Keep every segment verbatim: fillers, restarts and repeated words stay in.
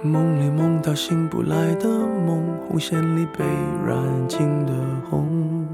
梦里梦到醒不来的梦，红线里被染尽的红，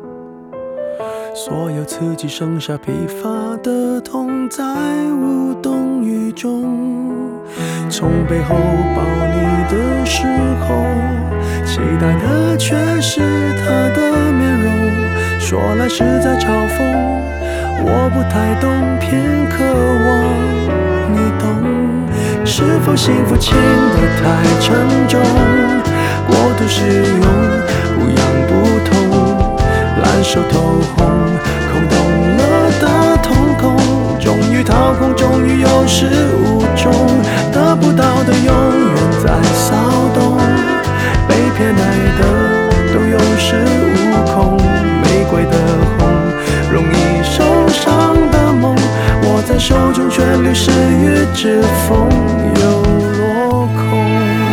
所有刺激剩下疲乏的痛，在无动于衷。从背后抱你的时候，期待的却是他的面容，说来是在嘲讽，我不太懂，偏渴望你懂。是否幸福轻得太沉重，过度使用不痒不痛，烂熟透红，空洞了的瞳孔，终于掏空，终于有始无终，得不到的永远在骚动，被偏爱的都有恃无恐，玫瑰的红，容易受伤的梦，握在手中却流失于指缝，又落空。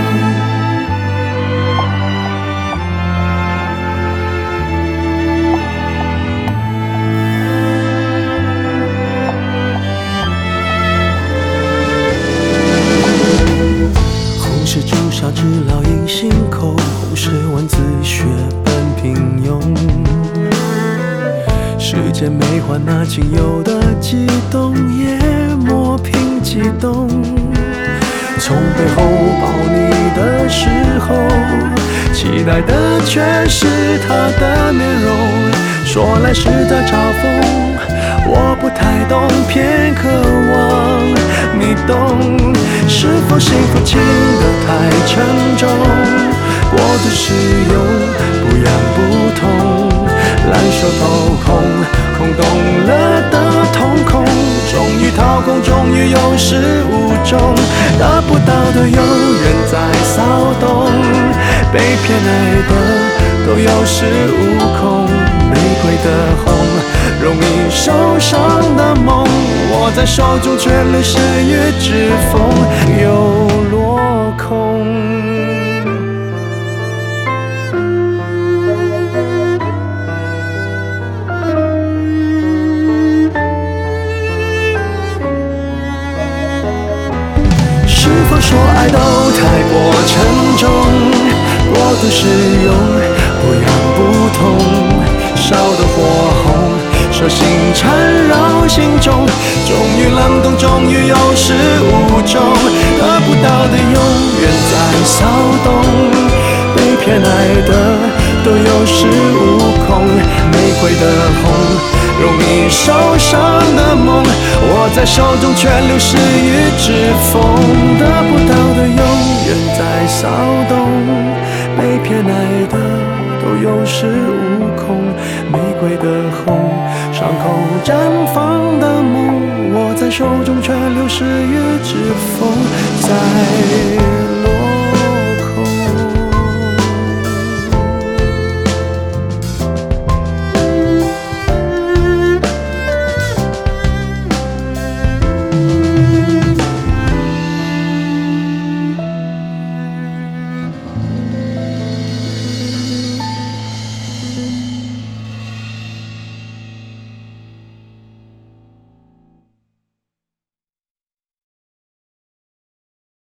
红是朱砂痣烙印心口，红是文字血本平庸，世间没换那仅有的悸动，也磨平激动。从背后抱你的时候，期待的却是他的面容，说来是在嘲讽，我不太懂，偏渴望你懂。是否幸福轻得太沉重，过度使用不痒不痛，烂熟透空，空洞了的瞳孔，终于掏空，终于有始无终，得不到的永远在骚动，被偏爱的都有恃无恐，玫瑰的红，容易受伤的梦，握在手中却流失于指缝，又落空。是否说爱都太过沉重，过度使用不痒不痛，烧得火红，手心缠绕心中，终于冷冻，终于有始无终，得不到的永远在骚动，被偏爱的都有恃无恐，玫瑰的红，容易受伤的梦，握在手中却流失于指缝，得不到的永远在骚动，被偏爱的都有恃无恐，玫瑰的红，伤口绽放的梦，握在手中却流失于指缝，在